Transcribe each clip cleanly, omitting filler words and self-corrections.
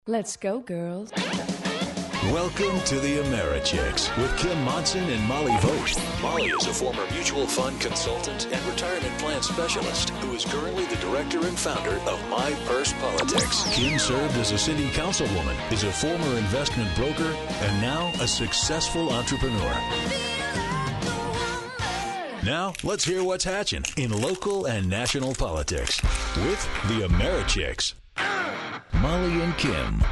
Let's go, girls. Welcome to the AmeriChicks with Kim Monson and Molly Vogt. Molly is a former mutual fund consultant and retirement plan specialist who is currently the director and founder of My Purse Politics. Kim served as a city councilwoman, is a former investment broker, and now a successful entrepreneur. Now, let's hear what's hatching in local and national politics with the AmeriChicks. Molly and Kim.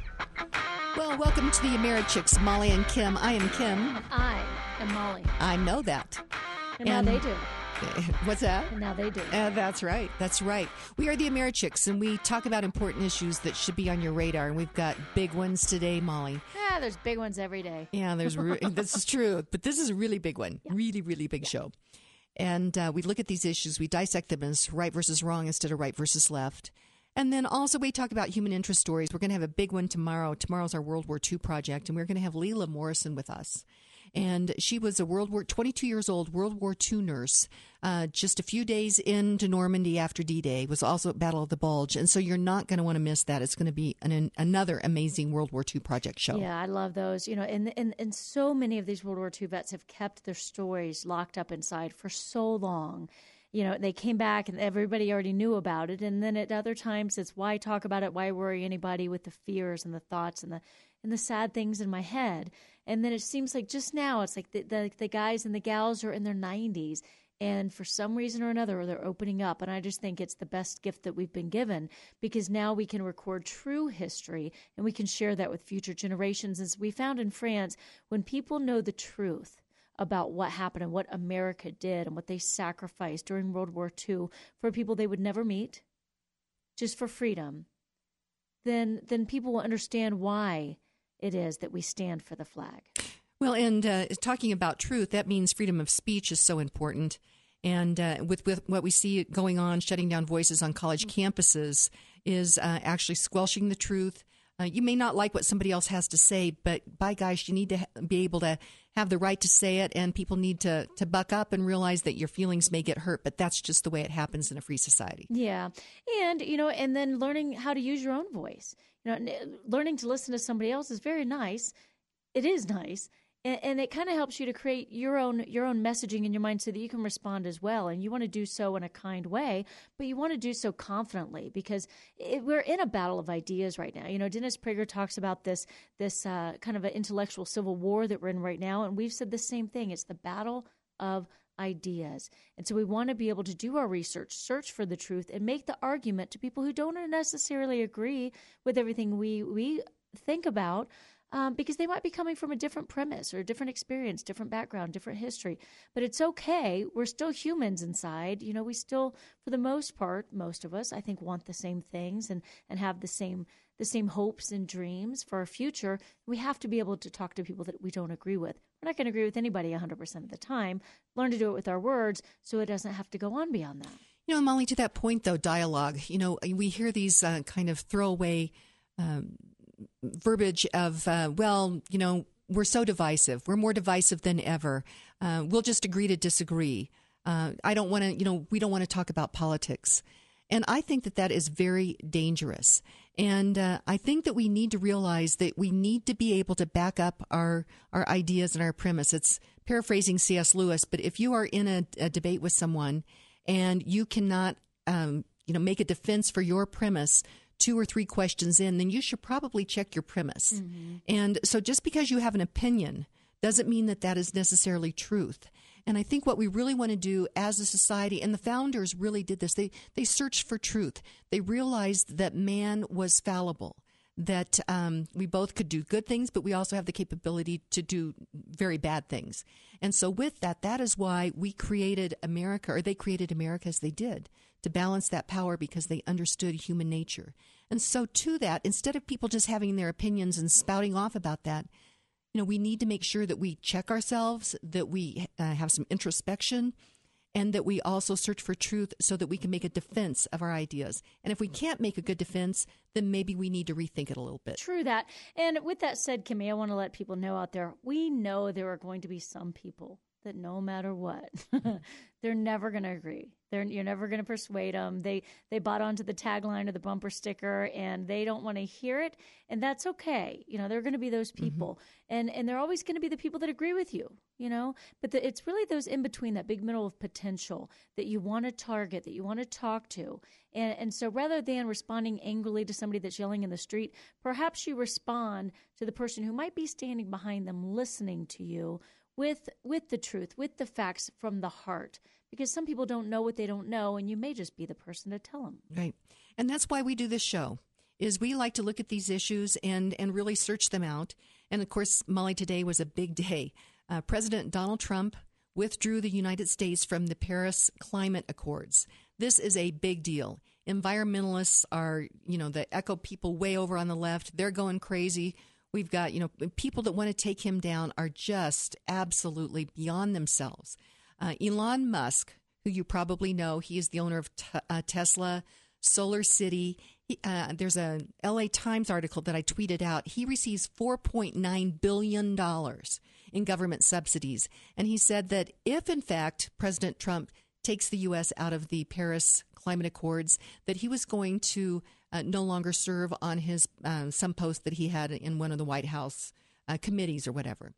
Well, welcome to the AmeriChicks, Molly and Kim. I am Kim. And I am Molly. I know that. And now they do. What's that? And now they do. That's right. That's right. We are the AmeriChicks, and we talk about important issues that should be on your radar. And we've got big ones today, Molly. Yeah, there's big ones every day. Yeah, this is true. But this is a really big one. Yeah. Really, really big show. And we look at these issues. We dissect them as right versus wrong instead of right versus left. And then also we talk about human interest stories. We're going to have a big one tomorrow. Tomorrow's our World War II project, and we're going to have Leila Morrison with us. And she was a 22 years old World War II nurse, just a few days into Normandy after D-Day, was also at Battle of the Bulge. And so you're not going to want to miss that. It's going to be another amazing World War II project show. Yeah, I love those. You know, and so many of these World War II vets have kept their stories locked up inside for so long. You know, they came back and everybody already knew about it. And then at other times, it's why talk about it? Why worry anybody with the fears and the thoughts and the sad things in my head? And then it seems like just now, it's like the guys and the gals are in their 90s. And for some reason or another, they're opening up. And I just think it's the best gift that we've been given, because now we can record true history and we can share that with future generations. As we found in France, when people know the truth about what happened and what America did and what they sacrificed during World War II for people they would never meet, just for freedom, then people will understand why it is that we stand for the flag. Well, and talking about truth, that means freedom of speech is so important. And with what we see going on, shutting down voices on college campuses is actually squelching the truth. You may not like what somebody else has to say, but by gosh, you need to be able to have the right to say it, and people need to buck up and realize that your feelings may get hurt, but that's just the way it happens in a free society. Yeah. And, and then learning how to use your own voice. Learning to listen to somebody else is very nice. It is nice. And it kind of helps you to create your own messaging in your mind so that you can respond as well. And you want to do so in a kind way, but you want to do so confidently, because we're in a battle of ideas right now. Dennis Prager talks about this kind of an intellectual civil war that we're in right now. And we've said the same thing. It's the battle of ideas. And so we want to be able to do our research, search for the truth, and make the argument to people who don't necessarily agree with everything we think about. Because they might be coming from a different premise or a different experience, different background, different history. But it's okay. We're still humans inside. We still, for the most part, most of us, I think, want the same things and have the same hopes and dreams for our future. We have to be able to talk to people that we don't agree with. We're not going to agree with anybody 100% of the time. Learn to do it with our words so it doesn't have to go on beyond that. Molly, to that point, though, dialogue, we hear these kind of throwaway verbiage of, we're so divisive. We're more divisive than ever. We'll just agree to disagree. We don't want to talk about politics. And I think that is very dangerous. And I think that we need to realize that we need to be able to back up our ideas and our premise. It's paraphrasing C.S. Lewis, but if you are in a debate with someone and you cannot, make a defense for your premise 2 or 3 questions in, then you should probably check your premise. Mm-hmm. And so just because you have an opinion doesn't mean that is necessarily truth. And I think what we really want to do as a society, and the founders really did this, they searched for truth. They realized that man was fallible, that we both could do good things, but we also have the capability to do very bad things. And so with that is why we created America, or they created America as they did, to balance that power, because they understood human nature. And so to that, instead of people just having their opinions and spouting off about that, we need to make sure that we check ourselves, that we have some introspection, and that we also search for truth so that we can make a defense of our ideas. And if we can't make a good defense, then maybe we need to rethink it a little bit. True that. And with that said, Kimmy, I want to let people know out there, we know there are going to be some people that no matter what, they're never going to agree. You're never going to persuade them. They bought onto the tagline or the bumper sticker, and they don't want to hear it, and that's okay. There are going to be those people, and they're always going to be the people that agree with you. But it's really those in between, that big middle of potential that you want to target, that you want to talk to, and so rather than responding angrily to somebody that's yelling in the street, perhaps you respond to the person who might be standing behind them, listening to you with the truth, with the facts from the heart. Because some people don't know what they don't know, and you may just be the person to tell them. Right. And that's why we do this show, is we like to look at these issues and really search them out. And, of course, Molly, today was a big day. President Donald Trump withdrew the United States from the Paris Climate Accords. This is a big deal. Environmentalists are, the eco people way over on the left. They're going crazy. We've got, people that want to take him down are just absolutely beyond themselves. Elon Musk, who you probably know, he is the owner of Tesla, Solar City. There's a LA Times article that I tweeted out. He receives $4.9 billion in government subsidies. And he said that if, in fact, President Trump takes the U.S. out of the Paris Climate Accords, that he was going to no longer serve on his some post that he had in one of the White House committees or whatever.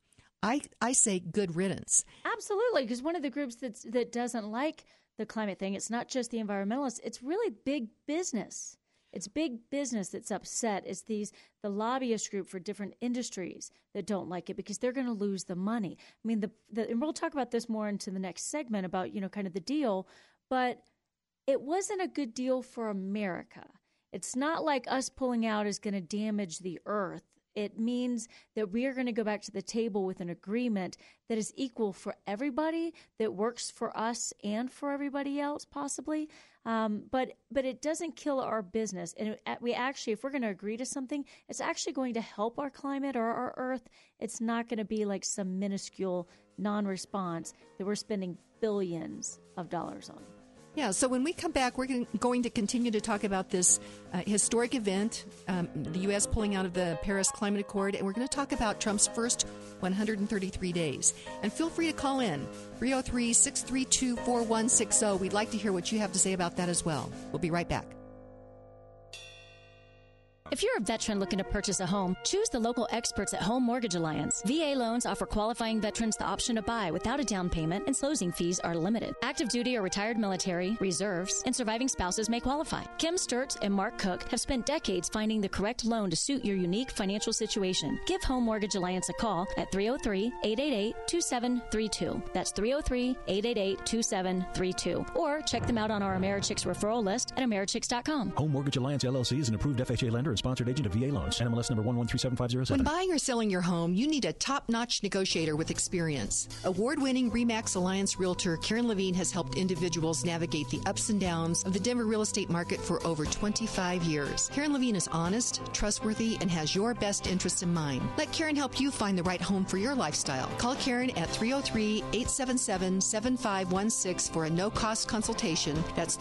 I say good riddance. Absolutely, because one of the groups that doesn't like the climate thing, it's not just the environmentalists, it's really big business. It's big business that's upset. It's the lobbyist group for different industries that don't like it because they're going to lose the money. I mean, and we'll talk about this more into the next segment about, kind of the deal, but it wasn't a good deal for America. It's not like us pulling out is going to damage the earth. It means that we are going to go back to the table with an agreement that is equal for everybody, that works for us and for everybody else, possibly. But it doesn't kill our business. And we actually, if we're going to agree to something, it's actually going to help our climate or our earth. It's not going to be like some minuscule non-response that we're spending billions of dollars on. Yeah, so when we come back, we're going to continue to talk about this historic event, the U.S. pulling out of the Paris Climate Accord, and we're going to talk about Trump's first 133 days. And feel free to call in, 303-632-4160. We'd like to hear what you have to say about that as well. We'll be right back. If you're a veteran looking to purchase a home, choose the local experts at Home Mortgage Alliance. VA loans offer qualifying veterans the option to buy without a down payment, and closing fees are limited. Active duty or retired military, reserves, and surviving spouses may qualify. Kim Sturts and Mark Cook have spent decades finding the correct loan to suit your unique financial situation. Give Home Mortgage Alliance a call at 303-888-2732. That's 303-888-2732. Or check them out on our Americhicks referral list at americhicks.com. Home Mortgage Alliance LLC is an approved FHA lender and sponsored agent of VA loans. NMLS number 1137507. When buying or selling your home, you need a top-notch negotiator with experience. Award-winning RE/MAX Alliance realtor Karen Levine has helped individuals navigate the ups and downs of the Denver real estate market for over 25 years. Karen Levine is honest, trustworthy, and has your best interests in mind. Let Karen help you find the right home for your lifestyle. Call Karen at 303-877-7516 for a no-cost consultation. That's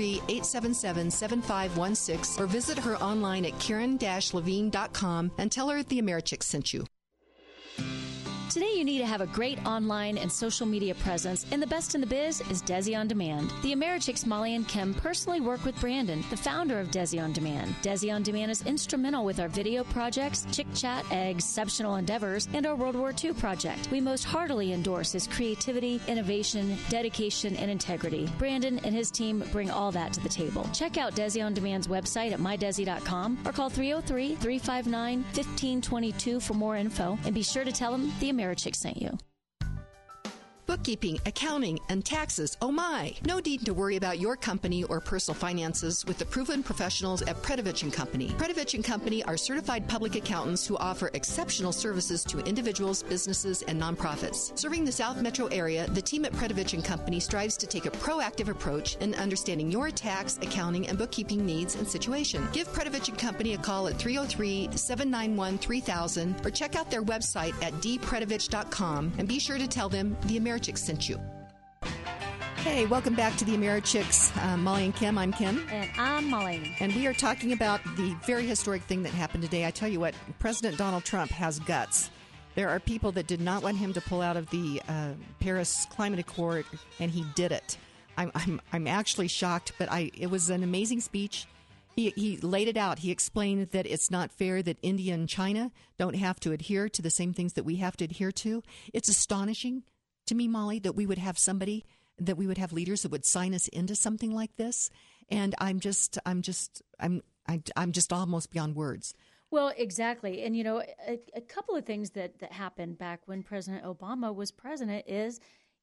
303-877-7516, or visit her online at Karen-Levine.com and tell her the Americhicks sent you. Today you need to have a great online and social media presence, and the best in the biz is Desi On Demand. The Americhicks Molly and Kim personally work with Brandon, the founder of Desi On Demand. Desi On Demand is instrumental with our video projects, Chick Chat, Exceptional Endeavors, and our World War II project. We most heartily endorse his creativity, innovation, dedication, and integrity. Brandon and his team bring all that to the table. Check out Desi On Demand's website at mydesi.com or call 303-359-1522 for more info, and be sure to tell them the Americhicks sent you. Bookkeeping, accounting, and taxes. Oh my! No need to worry about your company or personal finances with the proven professionals at Predovich & Company. Predovich & Company are certified public accountants who offer exceptional services to individuals, businesses, and nonprofits. Serving the South Metro area, the team at Predovich & Company strives to take a proactive approach in understanding your tax, accounting, and bookkeeping needs and situation. Give Predovich & Company a call at 303-791-3000 or check out their website at dpredovich.com, and be sure to tell them the Americhicks sent you. Hey, welcome back to the Americhicks. Molly and Kim. I'm Kim. And I'm Molly. And we are talking about the very historic thing that happened today. I tell you what, President Donald Trump has guts. There are people that did not want him to pull out of the Paris Climate Accord, and he did it. I'm actually shocked, but it was an amazing speech. He laid it out. He explained that it's not fair that India and China don't have to adhere to the same things that we have to adhere to. It's astonishing to me, Molly, that we would have leaders that would sign us into something like this. And I'm just almost beyond words. Well, exactly. And, a couple of things that happened back when President Obama was president is,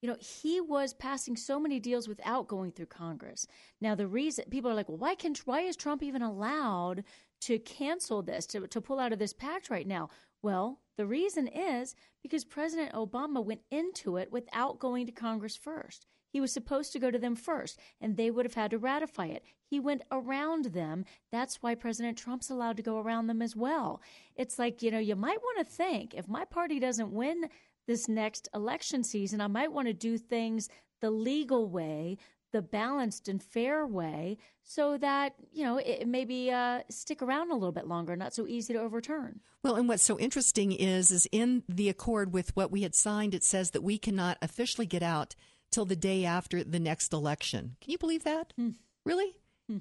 he was passing so many deals without going through Congress. Now, the reason people are like, well, why is Trump even allowed to cancel this, to pull out of this pact right now? Well, the reason is because President Obama went into it without going to Congress first. He was supposed to go to them first, and they would have had to ratify it. He went around them. That's why President Trump's allowed to go around them as well. It's like, you might want to think, if my party doesn't win this next election season, I might want to do things the legal way, the balanced and fair way, so that, it maybe stick around a little bit longer, not so easy to overturn. Well, and what's so interesting is in the accord with what we had signed, it says that we cannot officially get out till the day after the next election. Can you believe that? Really?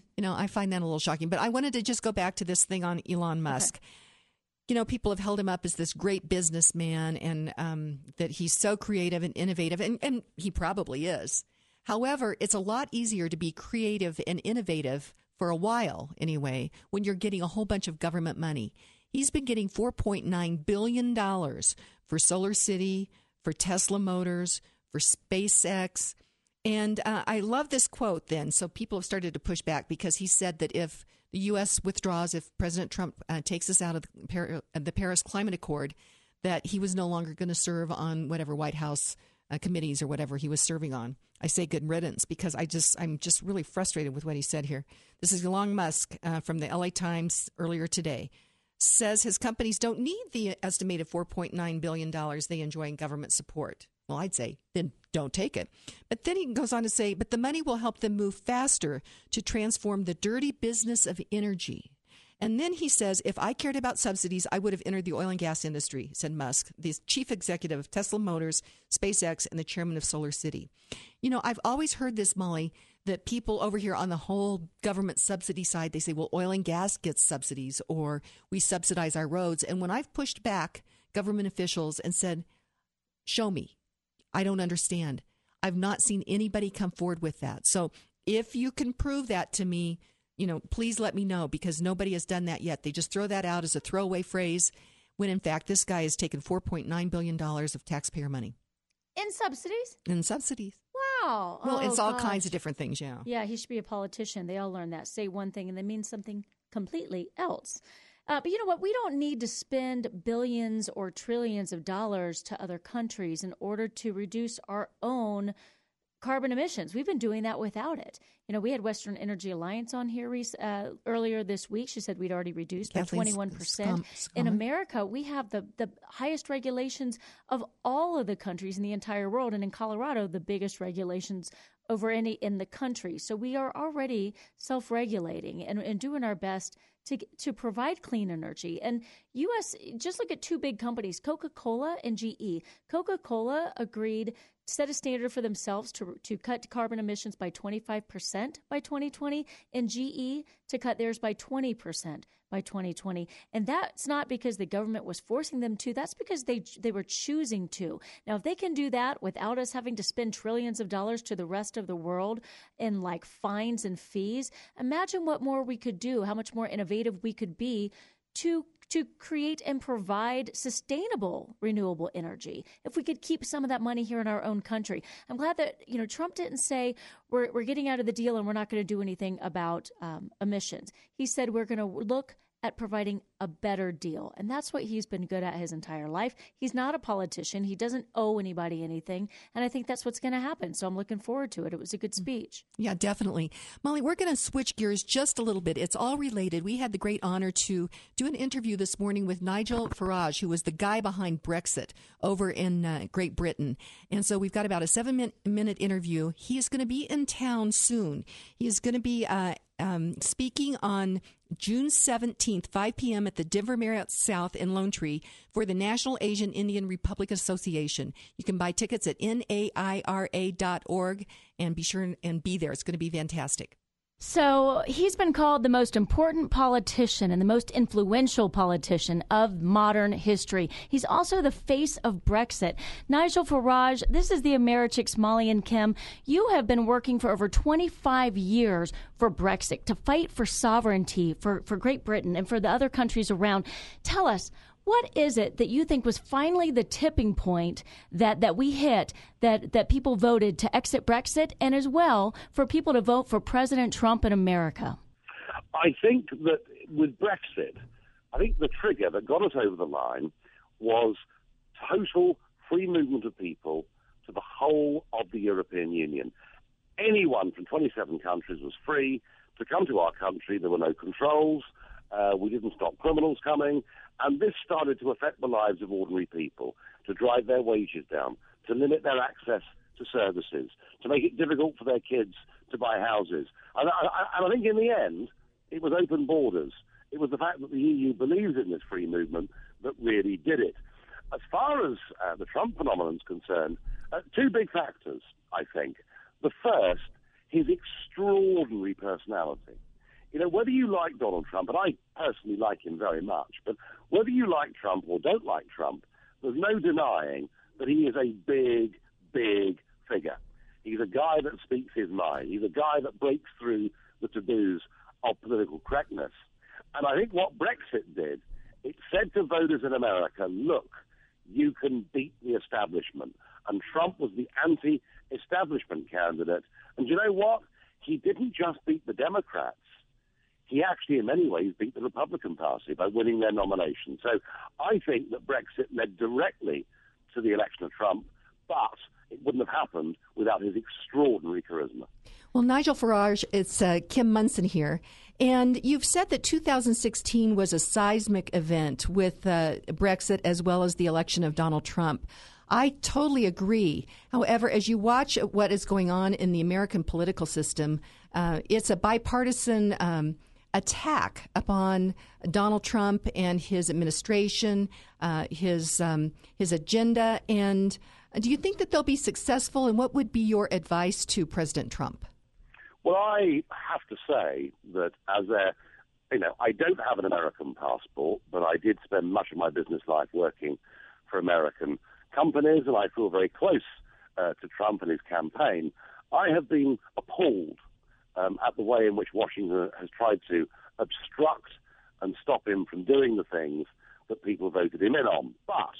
I find that a little shocking. But I wanted to just go back to this thing on Elon Musk. Okay. People have held him up as this great businessman and that he's so creative and innovative, and he probably is. However, it's a lot easier to be creative and innovative for a while anyway when you're getting a whole bunch of government money. He's been getting $4.9 billion for Solar City, for Tesla Motors, for SpaceX. And I love this quote then. So people have started to push back because he said that if the U.S. withdraws, if President Trump takes us out of the Paris Climate Accord, that he was no longer going to serve on whatever White House committees or whatever he was serving on. I say good riddance because I'm just really frustrated with what he said here. This is Elon Musk from the LA Times earlier today. Says his companies don't need the estimated $4.9 billion they enjoy in government support. Well, I'd say then don't take it. But then he goes on to say, but the money will help them move faster to transform the dirty business of energy. And then he says, if I cared about subsidies, I would have entered the oil and gas industry, said Musk, the chief executive of Tesla Motors, SpaceX, and the chairman of Solar City. I've always heard this, Molly, that people over here on the whole government subsidy side, they say, well, oil and gas gets subsidies or we subsidize our roads. And when I've pushed back government officials and said, show me, I don't understand. I've not seen anybody come forward with that. So if you can prove that to me, please let me know because nobody has done that yet. They just throw that out as a throwaway phrase when, in fact, this guy has taken $4.9 billion of taxpayer money. In subsidies? In subsidies. Wow. Well, it's all kinds of different things, yeah. Yeah, he should be a politician. They all learn that. Say one thing and then mean something completely else. But you know what? We don't need to spend billions or trillions of dollars to other countries in order to reduce our own carbon emissions. We've been doing that without it. We had Western Energy Alliance on here earlier this week. She said we'd already reduced by 21%. In America, we have the highest regulations of all of the countries in the entire world. And in Colorado, the biggest regulations over any in the country. So we are already self-regulating and doing our best to provide clean energy. And U.S., just look at two big companies, Coca-Cola and GE. Coca-Cola agreed set a standard for themselves to cut carbon emissions by 25% by 2020, and GE to cut theirs by 20% by 2020. And that's not because the government was forcing them to. That's because they were choosing to. Now, if they can do that without us having to spend trillions of dollars to the rest of the world in like fines and fees, imagine what more we could do, how much more innovative we could be to create and provide sustainable renewable energy. If we could keep some of that money here in our own country. I'm glad that, Trump didn't say we're getting out of the deal and we're not going to do anything about emissions. He said we're going to look at providing a better deal. And that's what he's been good at his entire life. He's not a politician. He doesn't owe anybody anything. And I think that's what's going to happen. So I'm looking forward to it. It was a good speech. Yeah, definitely. Molly, we're going to switch gears just a little bit. It's all related. We had the great honor to do an interview this morning with Nigel Farage, who was the guy behind Brexit over in Great Britain. And so we've got about a 7-minute interview. He is going to be in town soon. He is going to be speaking on June 17th, 5 p.m. at the Denver Marriott South in Lone Tree for the National Asian Indian Republic Association. You can buy tickets at naira.org and be sure and be there. It's going to be fantastic. So he's been called the most important politician and the most influential politician of modern history. He's also the face of Brexit. Nigel Farage, this is the Americhicks, Molly and Kim. You have been working for over 25 years for Brexit, to fight for sovereignty for Great Britain and for the other countries around. Tell us, what is it that you think was finally the tipping point that we hit, that people voted to exit Brexit, and as well for people to vote for President Trump in America? I think that with Brexit, I think the trigger that got us over the line was total free movement of people to the whole of the European Union. Anyone from 27 countries was free to come to our country. There were no controls. We didn't stop criminals coming. And this started to affect the lives of ordinary people, to drive their wages down, to limit their access to services, to make it difficult for their kids to buy houses. And I think in the end, it was open borders. It was the fact that the EU believes in this free movement that really did it. As far as the Trump phenomenon is concerned, two big factors, I think. The first, his extraordinary personality. You know, whether you like Donald Trump, and I personally like him very much, but whether you like Trump or don't like Trump, there's no denying that he is a big, big figure. He's a guy that speaks his mind. He's a guy that breaks through the taboos of political correctness. And I think what Brexit did, it said to voters in America, look, you can beat the establishment. And Trump was the anti-establishment candidate. And you know what? He didn't just beat the Democrats. He actually, in many ways, beat the Republican Party by winning their nomination. So I think that Brexit led directly to the election of Trump, but it wouldn't have happened without his extraordinary charisma. Well, Nigel Farage, it's Kim Monson here. And you've said that 2016 was a seismic event with Brexit as well as the election of Donald Trump. I totally agree. However, as you watch what is going on in the American political system, it's a bipartisan attack upon Donald Trump and his administration, his agenda. And do you think that they'll be successful? And what would be your advice to President Trump? Well, I have to say that I don't have an American passport, but I did spend much of my business life working for American companies, and I feel very close to Trump and his campaign. I have been appalled at the way in which Washington has tried to obstruct and stop him from doing the things that people voted him in on. But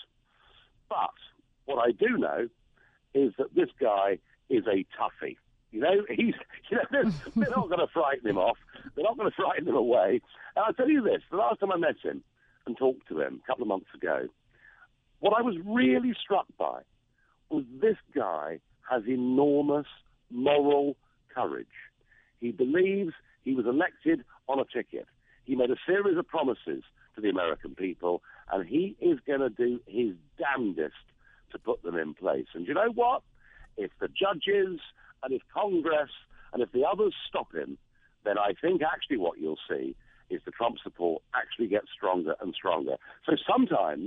what I do know is that this guy is a toughie. They're not going to frighten him off. They're not going to frighten him away. And I'll tell you this, the last time I met him and talked to him a couple of months ago, what I was really struck by was this guy has enormous moral courage. He believes he was elected on a ticket. He made a series of promises to the American people, and he is going to do his damnedest to put them in place. And you know what? If the judges and if Congress and if the others stop him, then I think actually what you'll see is the Trump support actually gets stronger and stronger. So sometimes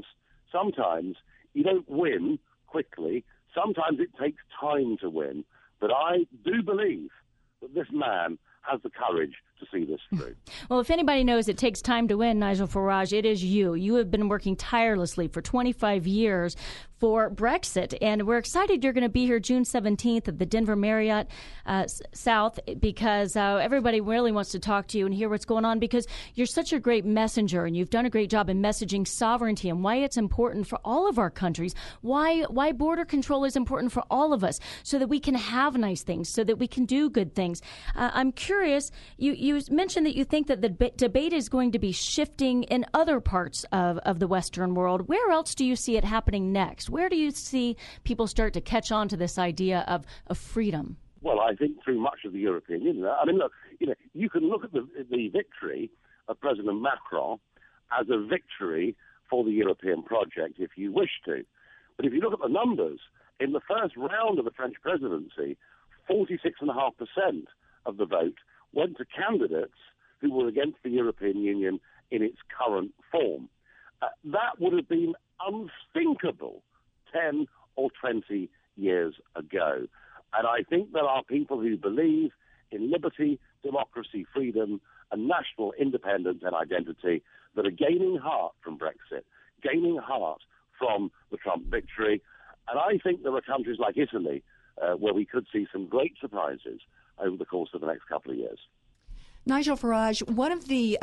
you don't win quickly. Sometimes it takes time to win. But I do believe that this man has the courage to see this through. Well, if anybody knows it takes time to win, Nigel Farage, it is you. You have been working tirelessly for 25 years for Brexit, and we're excited you're going to be here June 17th at the Denver Marriott South, because everybody really wants to talk to you and hear what's going on, because you're such a great messenger, and you've done a great job in messaging sovereignty and why it's important for all of our countries, why border control is important for all of us, so that we can have nice things, so that we can do good things. I'm curious, you mentioned that you think that the debate is going to be shifting in other parts of the Western world. Where else do you see it happening next? Where do you see people start to catch on to this idea of freedom? Well, I think through much of the European Union. I mean, look, you can look at the victory of President Macron as a victory for the European project if you wish to. But if you look at the numbers, in the first round of the French presidency, 46.5% of the vote went to candidates who were against the European Union in its current form. That would have been unthinkable 10 or 20 years ago. And I think there are people who believe in liberty, democracy, freedom, and national independence and identity that are gaining heart from Brexit, gaining heart from the Trump victory. And I think there are countries like Italy where we could see some great surprises over the course of the next couple of years. Nigel Farage, one of the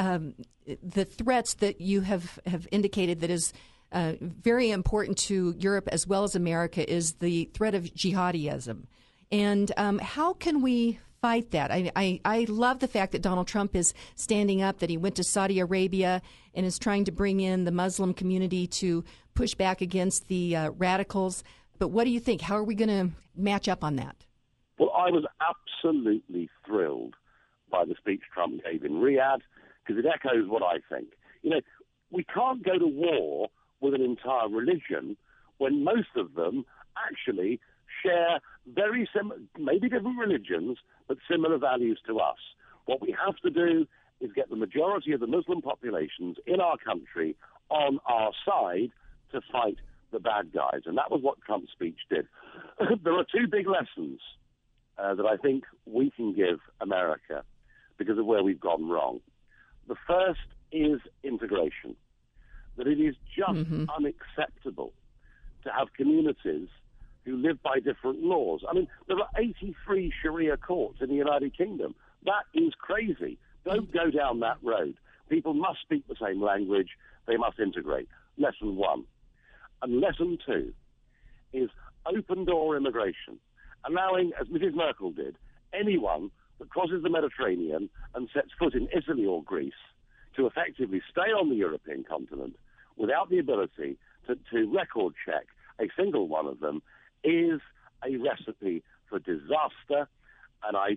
threats that you have indicated that is very important to Europe as well as America is the threat of jihadism. And how can we fight that? I love the fact that Donald Trump is standing up, that he went to Saudi Arabia and is trying to bring in the Muslim community to push back against the radicals. But what do you think? How are we going to match up on that? Well, I was absolutely thrilled by the speech Trump gave in Riyadh, because it echoes what I think. You know, we can't go to war with an entire religion when most of them actually share very similar, maybe different religions, but similar values to us. What we have to do is get the majority of the Muslim populations in our country on our side to fight the bad guys. And that was what Trump's speech did. There are two big lessons that I think we can give America because of where we've gone wrong. The first is integration, that it is just unacceptable to have communities who live by different laws. I mean, there are 83 Sharia courts in the United Kingdom. That is crazy. Don't go down that road. People must speak the same language. They must integrate. Lesson one. And lesson two is open-door immigration, allowing, as Mrs. Merkel did, anyone that crosses the Mediterranean and sets foot in Italy or Greece to effectively stay on the European continent without the ability to record check a single one of them is a recipe for disaster. And I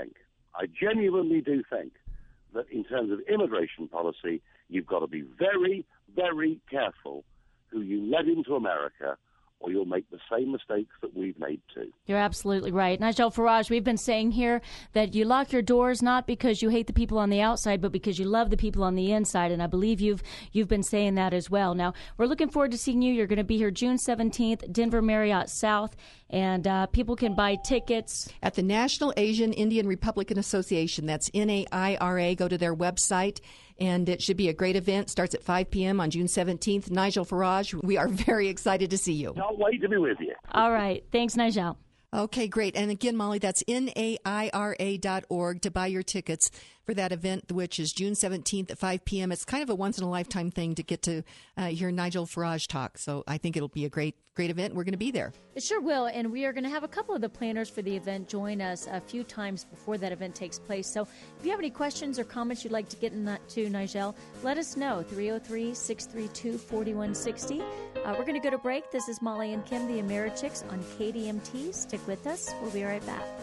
genuinely do think, that in terms of immigration policy, you've got to be very, very careful who you let into America, or you'll make the same mistakes that we've made too. You're absolutely right. Nigel Farage, we've been saying here that you lock your doors not because you hate the people on the outside, but because you love the people on the inside, and I believe you've been saying that as well. Now, we're looking forward to seeing you. You're going to be here June 17th, Denver Marriott South, and people can buy tickets at the National Asian Indian Republican Association. That's NAIRA. Go to their website. And it should be a great event. Starts at 5 p.m. on June 17th. Nigel Farage, we are very excited to see you. Can't wait to be with you. All right. Thanks, Nigel. Okay, great. And again, Molly, that's NAIRA.org to buy your tickets for that event, which is June 17th at 5 p.m. It's kind of a once-in-a-lifetime thing to get to hear Nigel Farage talk. So I think it'll be a great event. We're going to be there. It sure will. And we are going to have a couple of the planners for the event join us a few times before that event takes place. So if you have any questions or comments you'd like to get to Nigel, let us know. 303-632-4160. We're going to go to break. This is Molly and Kim, the Americhicks on KDMT. Stick with us. We'll be right back.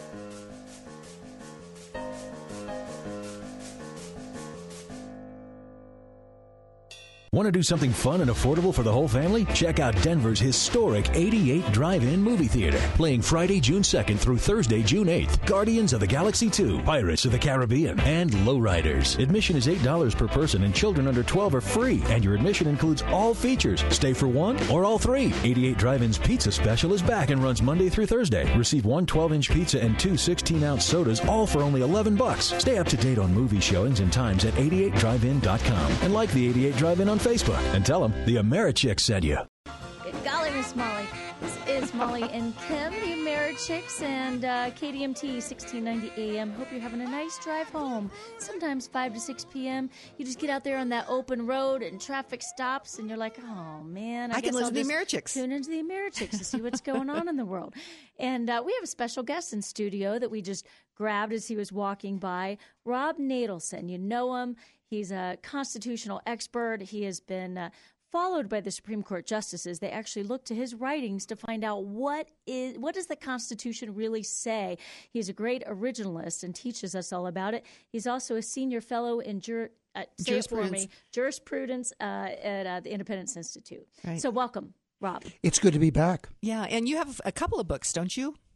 Want to do something fun and affordable for the whole family? Check out Denver's historic 88 Drive-In Movie Theater. Playing Friday, June 2nd through Thursday, June 8th. Guardians of the Galaxy 2, Pirates of the Caribbean, and Lowriders. Admission is $8 per person, and children under 12 are free. And your admission includes all features. Stay for one or all three. 88 Drive-In's Pizza Special is back and runs Monday through Thursday. Receive one 12-inch pizza and two 16-ounce sodas, all for only $11. Stay up to date on movie showings and times at 88drivein.com. And like the 88 Drive-In on Facebook and tell them the Americhicks sent you. Good golly, Miss Molly. This is Molly and Kim, the Americhicks, and KDMT 1690 AM. Hope you're having a nice drive home. Sometimes 5 to 6 p.m. You just get out there on that open road and traffic stops, and you're like, oh, man. I can listen to the Americhicks. Tune into the Americhicks to see what's going on in the world. And we have a special guest in studio that we just grabbed as he was walking by, Rob Natelson. You know him. He's a constitutional expert. He has been followed by the Supreme Court justices. They actually look to his writings to find out what does the Constitution really say. He's a great originalist and teaches us all about it. He's also a senior fellow in jurisprudence at the Independence Institute. Right. So welcome, Rob. It's good to be back. Yeah, and you have a couple of books, don't you?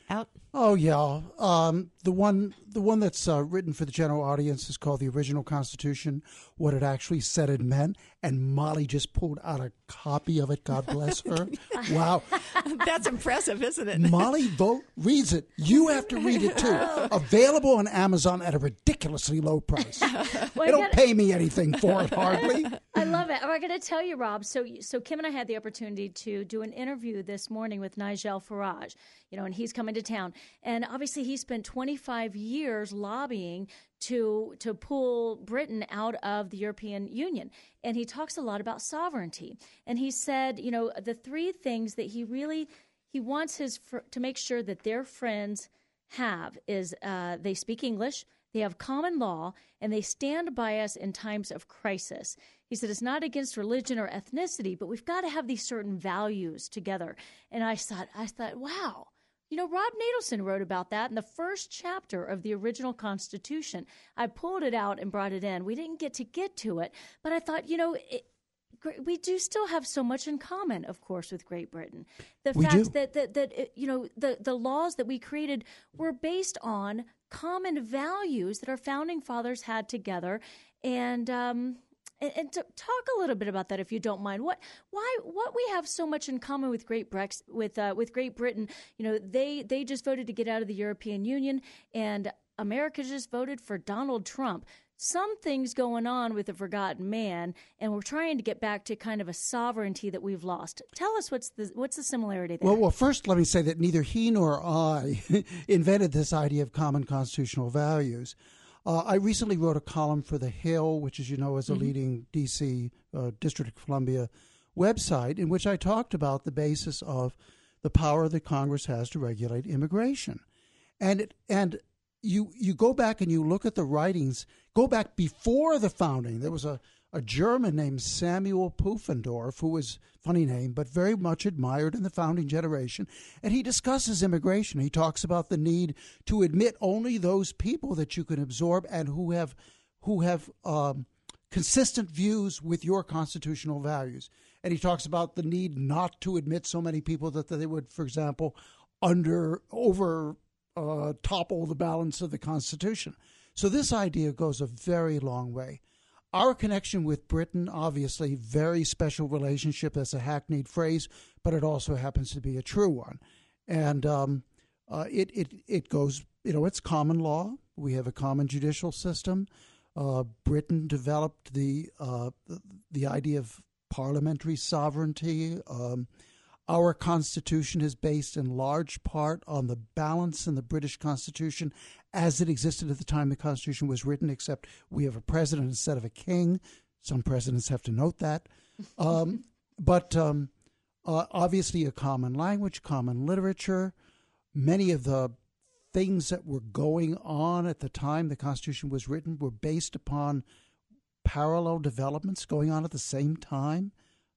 out? Oh yeah, the one that's written for the general audience is called "The Original Constitution: What It Actually Said and Meant." And Molly just pulled out a copy of it. God bless her. Wow, That's impressive, isn't it? Molly Vogt reads it. You have to read it too. Available on Amazon at a ridiculously low price. They don't pay me anything for it, hardly. I love it. I'm going to tell you, Rob. So Kim and I had the opportunity to do an interview this morning with Nigel Farage, and he's coming to town. And obviously, he spent 25 years lobbying to pull Britain out of the European Union. And he talks a lot about sovereignty. And he said, the three things that he wants to make sure that their friends have is they speak English, they have common law, and they stand by us in times of crisis. He said it's not against religion or ethnicity, but we've got to have these certain values together. And I thought, wow. Rob Natelson wrote about that in the first chapter of the original Constitution. I pulled it out and brought it in. We didn't get to it, but I thought, we do still have so much in common, of course, with Great Britain. The fact that the laws that we created were based on common values that our founding fathers had together, and to talk a little bit about that, if you don't mind. What we have so much in common with Great Britain? They just voted to get out of the European Union, and America just voted for Donald Trump. Some things going on with the forgotten man, and we're trying to get back to kind of a sovereignty that we've lost. Tell us what's the similarity there? Well, first let me say that neither he nor I invented this idea of common constitutional values. I recently wrote a column for The Hill, which, as you know, is a leading D.C. District of Columbia website, in which I talked about the basis of the power that Congress has to regulate immigration. And you go back and you look at the writings, go back before the founding. There was a German named Samuel Pufendorf, who was, funny name, but very much admired in the founding generation. And he discusses immigration. He talks about the need to admit only those people that you can absorb and who have consistent views with your constitutional values. And he talks about the need not to admit so many people that they would, for example, topple the balance of the Constitution. So this idea goes a very long way. Our connection with Britain, obviously, very special relationship. That's a hackneyed phrase, but it also happens to be a true one. And it goes, it's common law. We have a common judicial system. Britain developed the idea of parliamentary sovereignty. Our Constitution is based in large part on the balance in the British Constitution as it existed at the time the Constitution was written, except we have a president instead of a king. Some presidents have to note that. But obviously a common language, common literature. Many of the things that were going on at the time the Constitution was written were based upon parallel developments going on at the same time.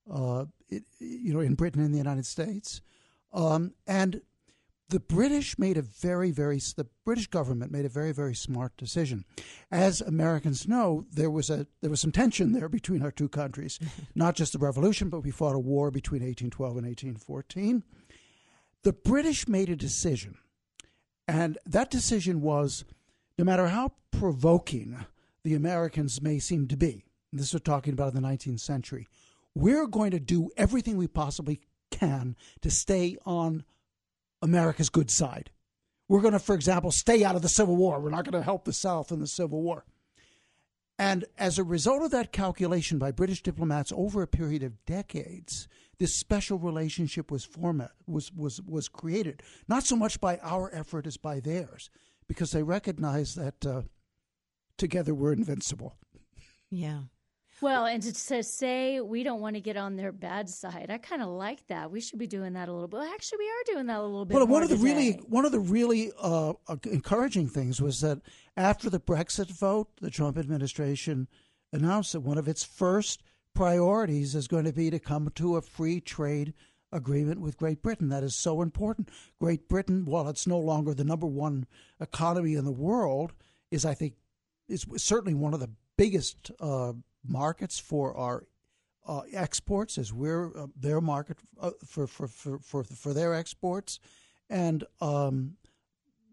In Britain and the United States, and the British the British government made a very, very smart decision. As Americans know, there was some tension there between our two countries, not just the Revolution, but we fought a war between 1812 and 1814. The British made a decision, and that decision was, no matter how provoking the Americans may seem to be, and this we're talking about in the 19th century, we're going to do everything we possibly can to stay on America's good side. We're going to, for example, stay out of the Civil War. We're not going to help the South in the Civil War. And as a result of that calculation by British diplomats over a period of decades, this special relationship was created, not so much by our effort as by theirs, because they recognized that together we're invincible. Yeah. Well, and to say we don't want to get on their bad side, I kind of like that. We should be doing that a little bit. Actually, we are doing that a little bit. Well, one of the really encouraging things was that after the Brexit vote, the Trump administration announced that one of its first priorities is going to be to come to a free trade agreement with Great Britain. That is so important. Great Britain, while it's no longer the number one economy in the world, is certainly one of the biggest markets for our exports, as we're their market for their exports, and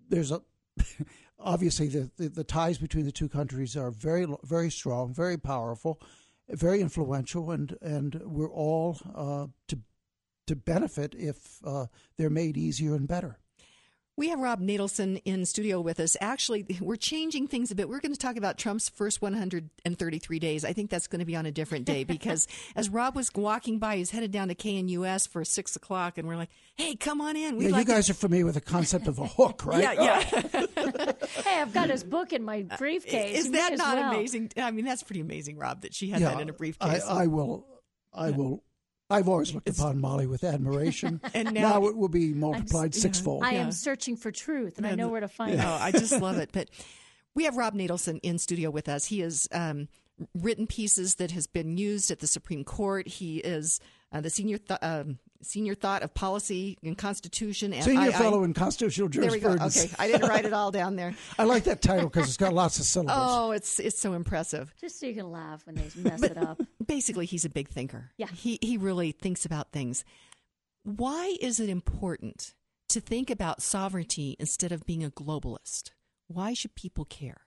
there's a obviously the ties between the two countries are very, very strong, very powerful, very influential, and we're all to benefit if they're made easier and better. We have Rob Natelson in studio with us. Actually, we're changing things a bit. We're going to talk about Trump's first 133 days. I think that's going to be on a different day because as Rob was walking by, he's headed down to KNUS for 6 o'clock, and we're like, hey, come on in. You guys are familiar with the concept of a hook, right? Yeah. Hey, I've got his book in my briefcase. Is that not amazing? I mean, that's pretty amazing, Rob, that she had that in a briefcase. I will. I've always looked upon Molly with admiration, and now it will be multiplied sixfold. I am searching for truth, and I know where to find it. Oh, I just love it. But we have Rob Natelson in studio with us. He has written pieces that has been used at the Supreme Court. He is the senior thought of policy and constitution. And senior fellow in constitutional jurisprudence. There we go. Okay, I didn't write it all down there. I like that title because it's got lots of syllables. Oh, it's so impressive. Just so you can laugh when they mess it up. Basically, he's a big thinker. Yeah. He really thinks about things. Why is it important to think about sovereignty instead of being a globalist? Why should people care?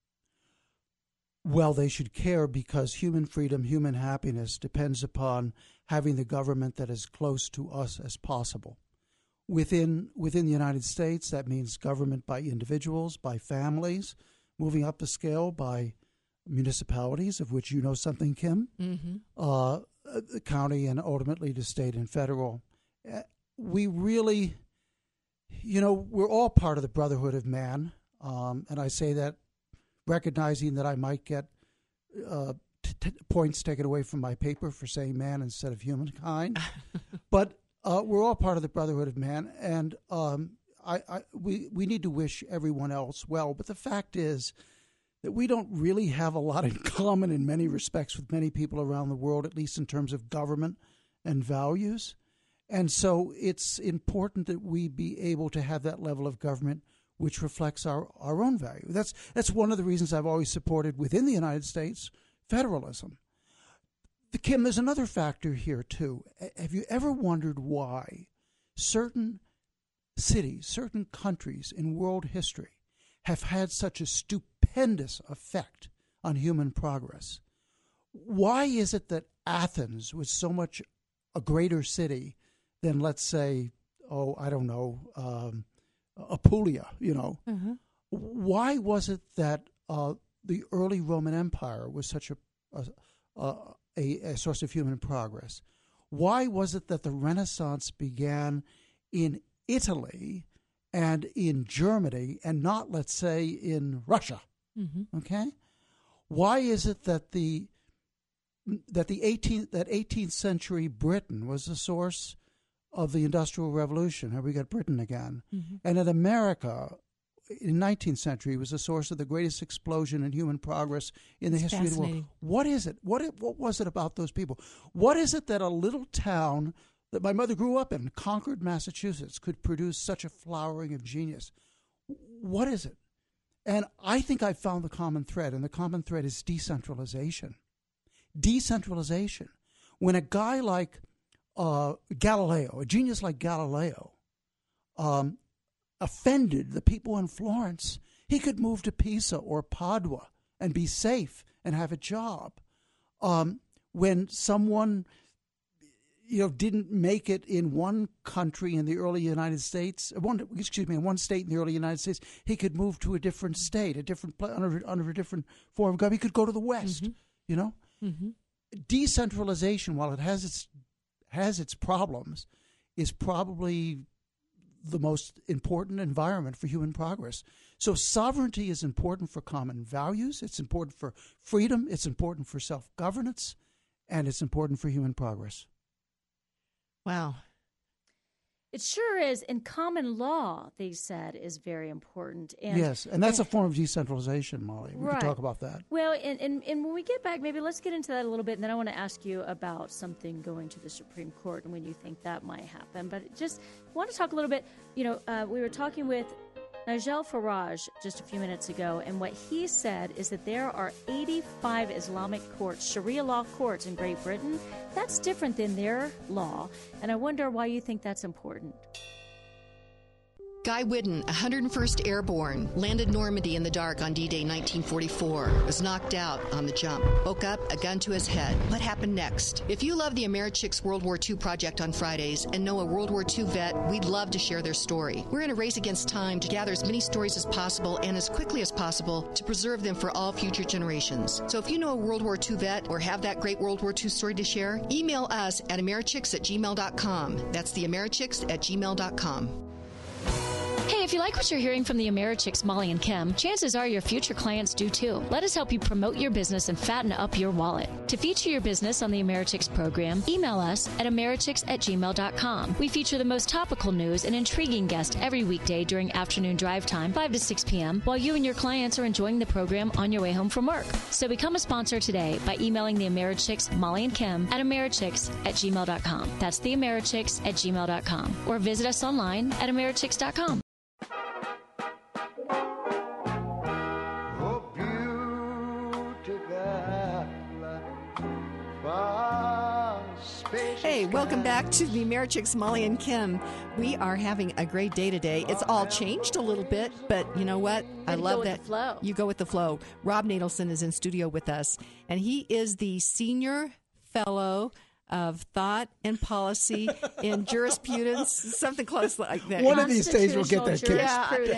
Well, they should care because human freedom, human happiness depends upon having the government that is close to us as possible. Within the United States, that means government by individuals, by families, moving up the scale by municipalities, of which you know something, Kim, the county, and ultimately to state and federal. We really, we're all part of the brotherhood of man, and I say that recognizing that I might get points taken away from my paper for saying man instead of humankind. But we're all part of the brotherhood of man, and we need to wish everyone else well. But the fact is that we don't really have a lot in common in many respects with many people around the world, at least in terms of government and values. And so it's important that we be able to have that level of government which reflects our own value. That's one of the reasons I've always supported within the United States federalism. Kim, there's another factor here too. Have you ever wondered why certain cities, certain countries in world history have had such a stupendous effect on human progress? Why is it that Athens was so much a greater city than, let's say, Apulia, Mm-hmm. Why was it that the early Roman Empire was such a source of human progress? Why was it that the Renaissance began in Italy and in Germany and not, let's say, in Russia? Mm-hmm. Okay? Why is it that the 18th century Britain was the source of the Industrial Revolution? Here we got Britain again. Mm-hmm. And in America, in 19th century, was the source of the greatest explosion in human progress in the history of the world. What is it? What was it about those people? What is it that a little town that my mother grew up in, Concord, Massachusetts, could produce such a flowering of genius? What is it? And I think I've found the common thread, and the common thread is decentralization. Decentralization. When a guy like Galileo, a genius like Galileo, offended the people in Florence, he could move to Pisa or Padua and be safe and have a job. When someone, didn't make it in one country in the early United States, in one state in the early United States, he could move to a different state, under a different form of government. He could go to the West. Mm-hmm. Mm-hmm. Decentralization, while it has its problems, is probably the most important environment for human progress. So sovereignty is important for common values, it's important for freedom, it's important for self-governance, and it's important for human progress. Wow. It sure is. And common law, they said, is very important. And, yes, and that's a form of decentralization, Molly. We can talk about that. Well, and when we get back, maybe let's get into that a little bit, and then I want to ask you about something going to the Supreme Court and when you think that might happen. But just want to talk a little bit, we were talking with Nigel Farage just a few minutes ago, and what he said is that there are 85 Islamic courts, Sharia law courts in Great Britain. That's different than their law, and I wonder why you think that's important. Guy Whidden, 101st Airborne, landed Normandy in the dark on D-Day 1944, was knocked out on the jump, woke up, a gun to his head. What happened next? If you love the Americhicks World War II project on Fridays and know a World War II vet, we'd love to share their story. We're in a race against time to gather as many stories as possible and as quickly as possible to preserve them for all future generations. So if you know a World War II vet or have that great World War II story to share, email us at americhicks@gmail.com. That's the americhicks@gmail.com. Hey, if you like what you're hearing from the Americhicks, Molly and Kim, chances are your future clients do too. Let us help you promote your business and fatten up your wallet. To feature your business on the Americhicks program, email us at americhicks@gmail.com. We feature the most topical news and intriguing guests every weekday during afternoon drive time, 5 to 6 p.m., while you and your clients are enjoying the program on your way home from work. So become a sponsor today by emailing the Americhicks, Molly and Kim, at americhicks@gmail.com. That's the americhicks@gmail.com. Or visit us online at americhicks.com. Hey, welcome back to the Americhicks, Molly and Kim. We are having a great day today. It's all changed a little bit, but you know what? I love that. You go with the flow. Rob Nadelson is in studio with us, and he is the Senior Fellow of Thought and Policy in Jurisprudence, something close like that. One of these days we'll get that case.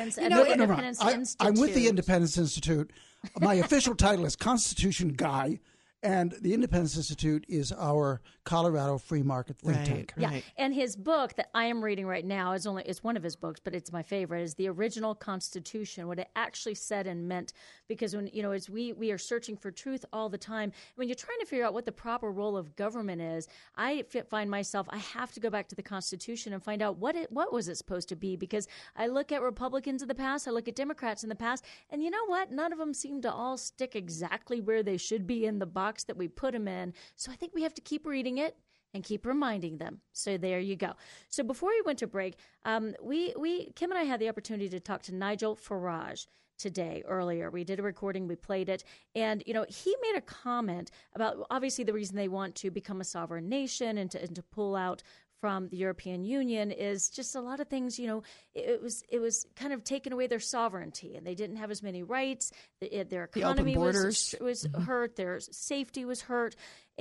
I'm with the Independence Institute. My official title is Constitution Guy. And the Independence Institute is our Colorado free market think tank. Yeah, and his book that I am reading right now is one of his books, but it's my favorite. Is the original Constitution, what it actually said and meant. Because when as we are searching for truth all the time, when you're trying to figure out what the proper role of government is, I find myself I have to go back to the Constitution and find out what was it supposed to be. Because I look at Republicans in the past, I look at Democrats in the past, and you know what? None of them seem to all stick exactly where they should be in the box that we put them in. So I think we have to keep reading it and keep reminding them. So there you go. So before we went to break, Kim and I had the opportunity to talk to Nigel Farage today earlier. We did a recording, we played it, and he made a comment about obviously the reason they want to become a sovereign nation and to pull out from the European Union is just a lot of things, it was kind of taken away their sovereignty, and they didn't have as many rights. Their economy was hurt. Their safety was hurt.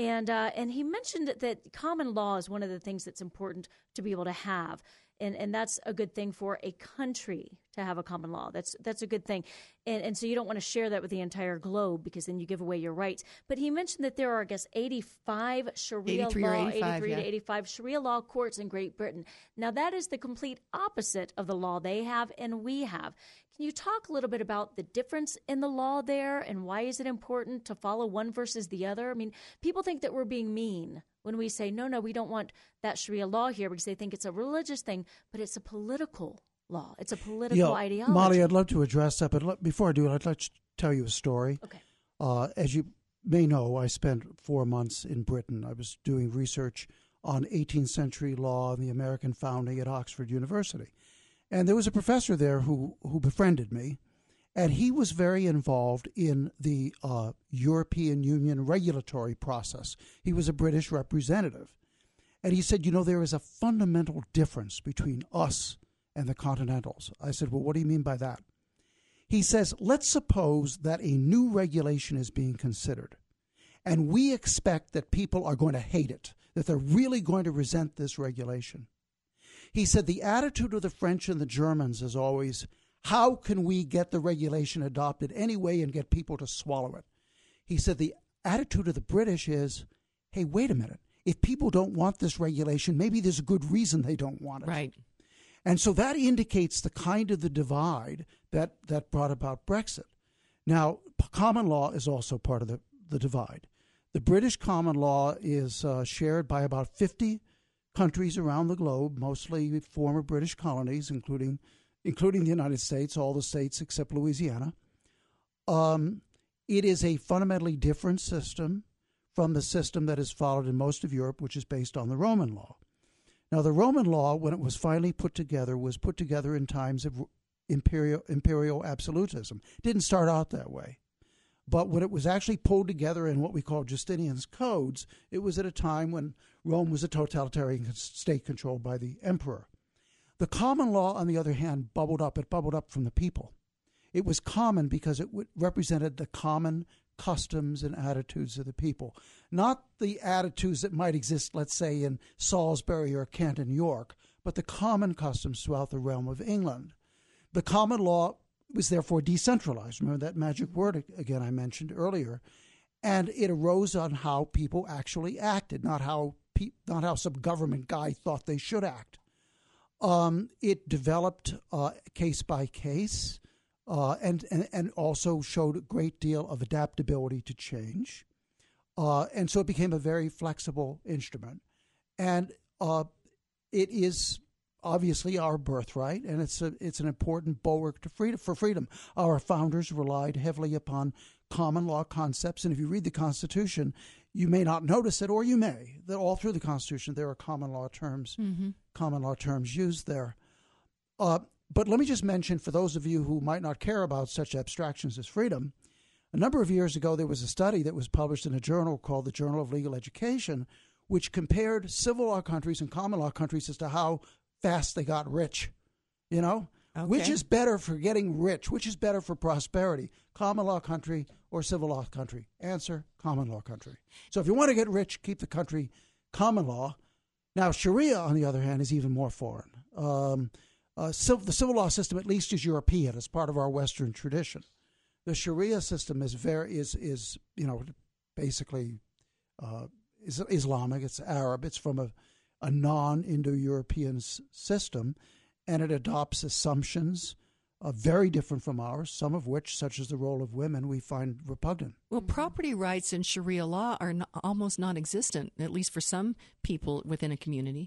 And he mentioned that common law is one of the things that's important to be able to have. And that's a good thing for a country to have a common law. That's a good thing. And so you don't want to share that with the entire globe because then you give away your rights. But he mentioned that there are, I guess, 85 Sharia law, 83 to 85 Sharia law courts in Great Britain. Now, that is the complete opposite of the law they have and we have. Can you talk a little bit about the difference in the law there and why is it important to follow one versus the other? I mean, people think that we're being mean when we say, no, we don't want that Sharia law here because they think it's a religious thing, but it's a political law. It's a political ideology. Molly, I'd love to address that, but before I do it, I'd like to tell you a story. Okay. As you may know, I spent 4 months in Britain. I was doing research on 18th century law and the American founding at Oxford University. And there was a professor there who befriended me, and he was very involved in the European Union regulatory process. He was a British representative. And he said, there is a fundamental difference between us and the Continentals. I said, well, what do you mean by that? He says, let's suppose that a new regulation is being considered, and we expect that people are going to hate it, that they're really going to resent this regulation. He said the attitude of the French and the Germans is always, how can we get the regulation adopted anyway and get people to swallow it? He said the attitude of the British is, hey, wait a minute. If people don't want this regulation, maybe there's a good reason they don't want it. Right. And so that indicates the kind of the divide that brought about Brexit. Now, common law is also part of the divide. The British common law is shared by about 50 countries around the globe, mostly former British colonies, including the United States, all the states except Louisiana. It is a fundamentally different system from the system that is followed in most of Europe, which is based on the Roman law. Now, the Roman law, when it was finally put together, was put together in times of imperial absolutism. It didn't start out that way. But when it was actually pulled together in what we call Justinian's codes, it was at a time when Rome was a totalitarian state controlled by the emperor. The common law, on the other hand, bubbled up. It bubbled up from the people. It was common because it represented the common customs and attitudes of the people, not the attitudes that might exist, let's say, in Salisbury or Canton, York, but the common customs throughout the realm of England. The common law was therefore decentralized. Remember that magic word again I mentioned earlier. And it arose on how people actually acted, not how some government guy thought they should act. It developed case by case. And also showed a great deal of adaptability to change. And so it became a very flexible instrument. And it is obviously our birthright, and it's an important bulwark for freedom. Our founders relied heavily upon common law concepts, and if you read the Constitution, you may not notice it, or you may, that all through the Constitution there are common law terms used there. But let me just mention, for those of you who might not care about such abstractions as freedom, a number of years ago there was a study that was published in a journal called the Journal of Legal Education, which compared civil law countries and common law countries as to how fast they got rich. You know? Okay. Which is better for getting rich? Which is better for prosperity? Common law country or civil law country? Answer, common law country. So if you want to get rich, keep the country common law. Now, Sharia, on the other hand, is even more foreign. The civil law system, at least, is European. It's part of our Western tradition. The Sharia system is basically Islamic. It's Arab. It's from a non-Indo-European system, and it adopts assumptions very different from ours, some of which, such as the role of women, we find repugnant. Well, property rights in Sharia law are almost non-existent, at least for some people within a community.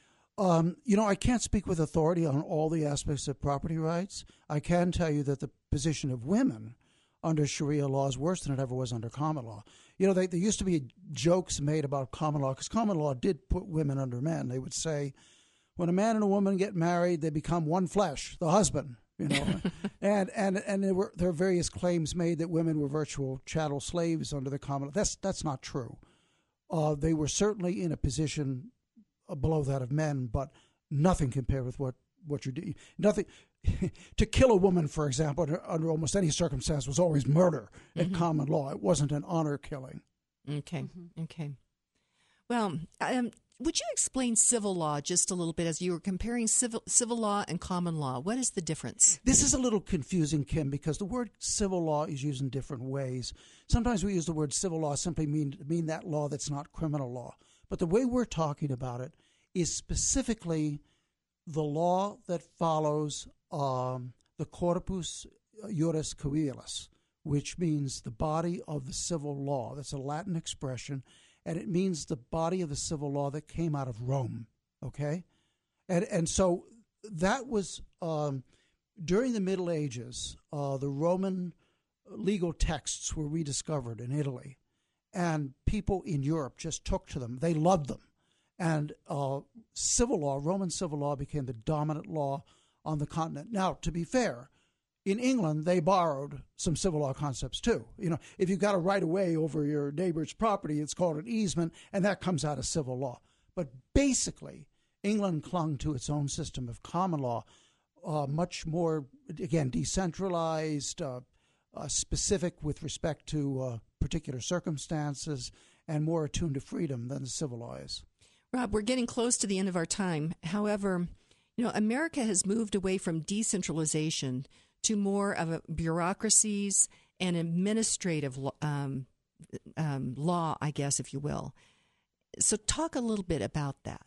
I can't speak with authority on all the aspects of property rights. I can tell you that the position of women under Sharia law is worse than it ever was under common law. There used to be jokes made about common law, because common law did put women under men. They would say, when a man and a woman get married, they become one flesh, the husband. And there are various claims made that women were virtual chattel slaves under the common law. That's not true. They were certainly in a position below that of men, but nothing compared with what you do. Nothing. To kill a woman, for example, under almost any circumstance, was always murder in common law. It wasn't an honor killing. Okay. Well, would you explain civil law just a little bit, as you were comparing civil law and common law? What is the difference? This is a little confusing, Kim, because the word civil law is used in different ways. Sometimes we use the word civil law simply mean that law that's not criminal law. But the way we're talking about it is specifically the law that follows the corpus juris civilis, which means the body of the civil law. That's a Latin expression, and it means the body of the civil law that came out of Rome, okay? And so that was, during the Middle Ages, the Roman legal texts were rediscovered in Italy, and people in Europe just took to them. They loved them. And civil law, Roman civil law, became the dominant law on the continent. Now, to be fair, in England, they borrowed some civil law concepts too. If you've got a right of way over your neighbor's property, it's called an easement, and that comes out of civil law. But basically, England clung to its own system of common law, much more, again, decentralized, specific with respect to particular circumstances, and more attuned to freedom than the civil law is. Rob, we're getting close to the end of our time. However, America has moved away from decentralization to more of bureaucracies and administrative law, I guess, if you will. So talk a little bit about that.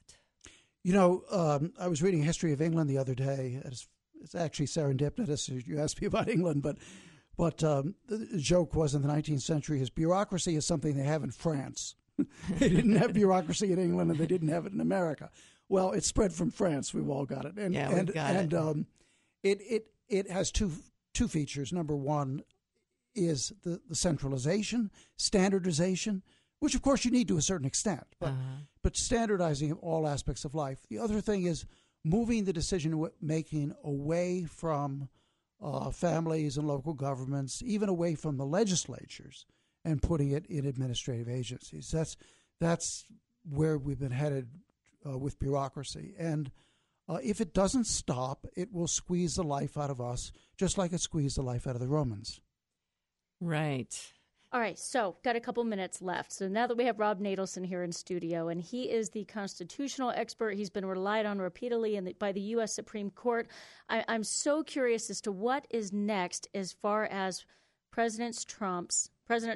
I was reading History of England the other day. It's actually serendipitous. You asked me about England, but the joke was, in the 19th century, bureaucracy is something they have in France. They didn't have bureaucracy in England, and they didn't have it in America. Well, it spread from France. We've all got it. We've got it. It has two features. Number one is the centralization, standardization, which, of course, you need to a certain extent, but standardizing all aspects of life. The other thing is moving the decision-making away from families and local governments, even away from the legislatures, and putting it in administrative agencies. That's where we've been headed with bureaucracy. And If it doesn't stop, it will squeeze the life out of us, just like it squeezed the life out of the Romans. Right. All right, so got a couple minutes left. So now that we have Rob Natelson here in studio, and he is the constitutional expert, he's been relied on repeatedly by the U.S. Supreme Court. I'm so curious as to what is next as far as President Trump's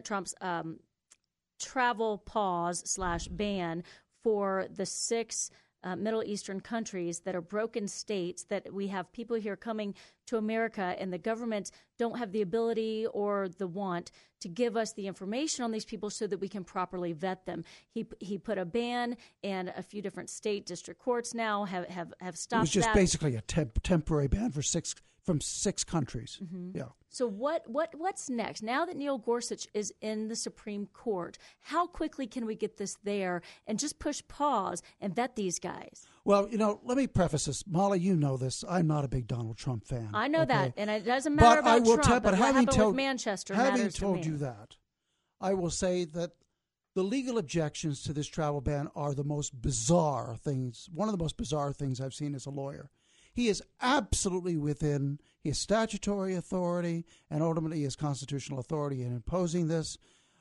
travel pause / ban for the 6 Middle Eastern countries that are broken states, that we have people here coming to America and the government don't have the ability or the want to give us the information on these people so that we can properly vet them. He put a ban, and a few different state district courts now have stopped that. It was just basically a temporary ban from 6 countries. Mm-hmm. Yeah. So what's next? Now that Neil Gorsuch is in the Supreme Court, how quickly can we get this there and just push pause and vet these guys? Well, let me preface this. Molly, you know this. I'm not a big Donald Trump fan. I know that, and it doesn't matter about Trump, but what happened with Manchester matters to me. Having told you that, I will say that the legal objections to this travel ban are the most bizarre things, one of the most bizarre things I've seen as a lawyer. He is absolutely within his statutory authority and ultimately his constitutional authority in imposing this.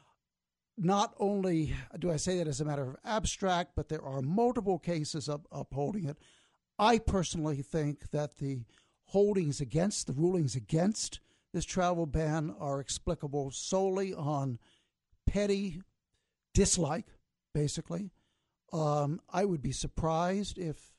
Not only do I say that as a matter of abstract, but there are multiple cases upholding it. I personally think that the rulings against this travel ban are explicable solely on petty dislike, basically. I would be surprised if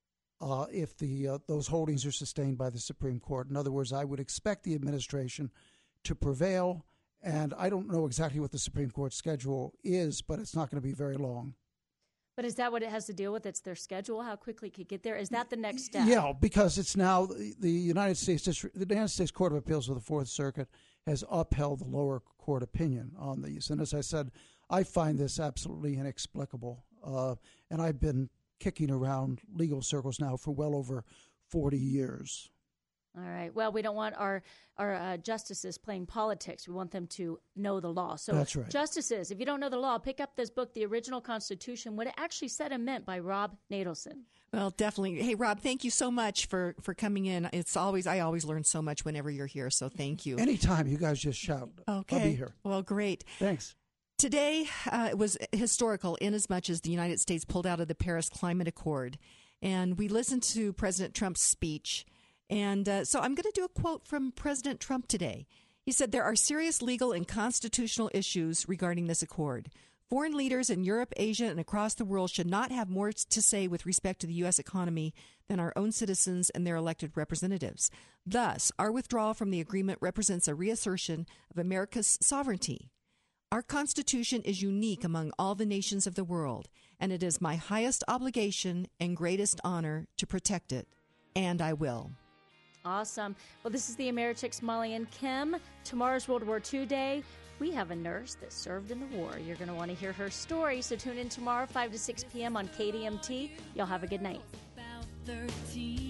those holdings are sustained by the Supreme Court. In other words, I would expect the administration to prevail, and I don't know exactly what the Supreme Court schedule is, but it's not going to be very long. But is that what it has to deal with? It's their schedule, how quickly it could get there? Is that the next step? Yeah, because it's now the United States Court of Appeals of the Fourth Circuit has upheld the lower court opinion on these. And as I said, I find this absolutely inexplicable. And I've been kicking around legal circles now for well over 40 years. All right. Well, we don't want our justices playing politics. We want them to know the law. So, that's right. Justices, if you don't know the law, pick up this book, The Original Constitution, what it actually said and meant, by Rob Natelson. Well, definitely. Hey, Rob, thank you so much for coming in. I always learn so much whenever you're here, so thank you. Anytime, you guys just shout. Okay. I'll be here. Well, great. Thanks. Today was historical in as much as the United States pulled out of the Paris Climate Accord. And we listened to President Trump's speech. And so I'm going to do a quote from President Trump today. He said, "There are serious legal and constitutional issues regarding this accord. Foreign leaders in Europe, Asia, and across the world should not have more to say with respect to the U.S. economy than our own citizens and their elected representatives. Thus, our withdrawal from the agreement represents a reassertion of America's sovereignty. Our Constitution is unique among all the nations of the world, and it is my highest obligation and greatest honor to protect it, and I will." Awesome. Well, this is the Americhicks, Molly and Kim. Tomorrow's World War II Day. We have a nurse that served in the war. You're going to want to hear her story, so tune in tomorrow, 5 to 6 p.m. on KDMT. Y'all have a good night.